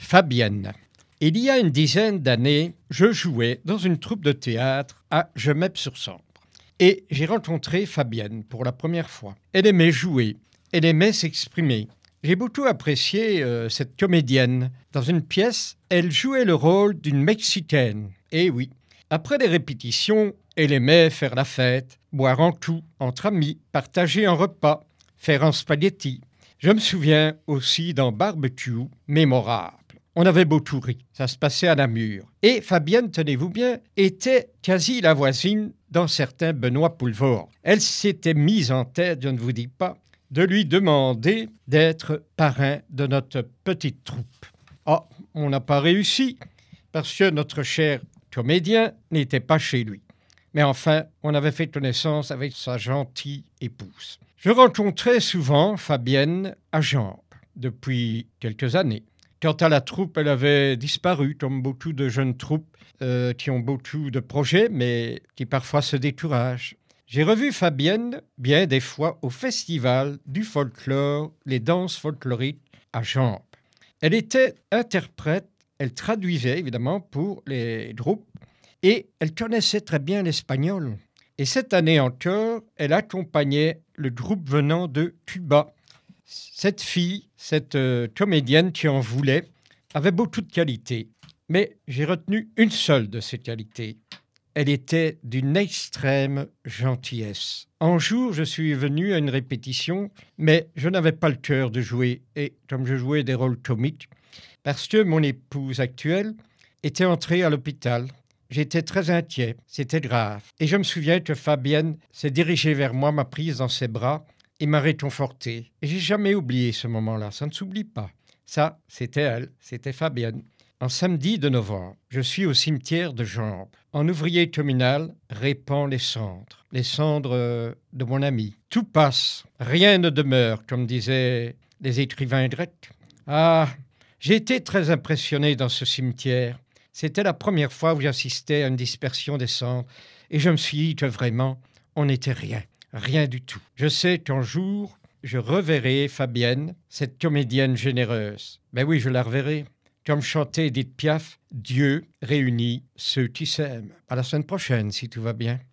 Fabienne. Il y a une dizaine d'années, je jouais dans une troupe de théâtre à Gemep-sur-Sambre. Et j'ai rencontré Fabienne pour la première fois. Elle aimait jouer, elle aimait s'exprimer. J'ai beaucoup apprécié cette comédienne. Dans une pièce, elle jouait le rôle d'une Mexicaine. Et oui, après les répétitions, elle aimait faire la fête, boire en coup, entre amis, partager un repas, faire un spaghetti. Je me souviens aussi d'un barbecue mémorable. On avait beaucoup ri, ça se passait à Namur. Et Fabienne, tenez-vous bien, était quasi la voisine d'un certain Benoît Poulvord. Elle s'était mise en tête, je ne vous dis pas, de lui demander d'être parrain de notre petite troupe. Ah, on n'a pas réussi, parce que notre cher comédien n'était pas chez lui. Mais enfin, on avait fait connaissance avec sa gentille épouse. Je rencontrais souvent Fabienne à Jambes depuis quelques années. Quant à la troupe, elle avait disparu, comme beaucoup de jeunes troupes qui ont beaucoup de projets, mais qui parfois se découragent. J'ai revu Fabienne bien des fois au festival du folklore, les danses folkloriques à Jambes. Elle était interprète, elle traduisait évidemment pour les groupes et elle connaissait très bien l'espagnol. Et cette année encore, elle accompagnait le groupe venant de Cuba. Cette fille, cette comédienne qui en voulait, avait beaucoup de qualités. Mais j'ai retenu une seule de ces qualités. Elle était d'une extrême gentillesse. Un jour, je suis venu à une répétition, mais je n'avais pas le cœur de jouer. Et comme je jouais des rôles comiques, parce que mon épouse actuelle était entrée à l'hôpital. J'étais très inquiet, c'était grave. Et je me souviens que Fabienne s'est dirigée vers moi, m'a prise dans ses bras et m'a réconforté. Et j'ai jamais oublié ce moment-là, ça ne s'oublie pas. Ça, c'était elle, c'était Fabienne. Un samedi de novembre, je suis au cimetière de Jambes. Un ouvrier communal répand les cendres de mon ami. Tout passe, rien ne demeure, comme disaient les écrivains grecs. Ah, j'ai été très impressionné dans ce cimetière. C'était la première fois où j'assistais à une dispersion des cendres et je me suis dit que vraiment, on n'était rien du tout. Je sais qu'un jour, je reverrai Fabienne, cette comédienne généreuse. Ben oui, je la reverrai. Comme chantait Edith Piaf, Dieu réunit ceux qui s'aiment. À la semaine prochaine, si tout va bien.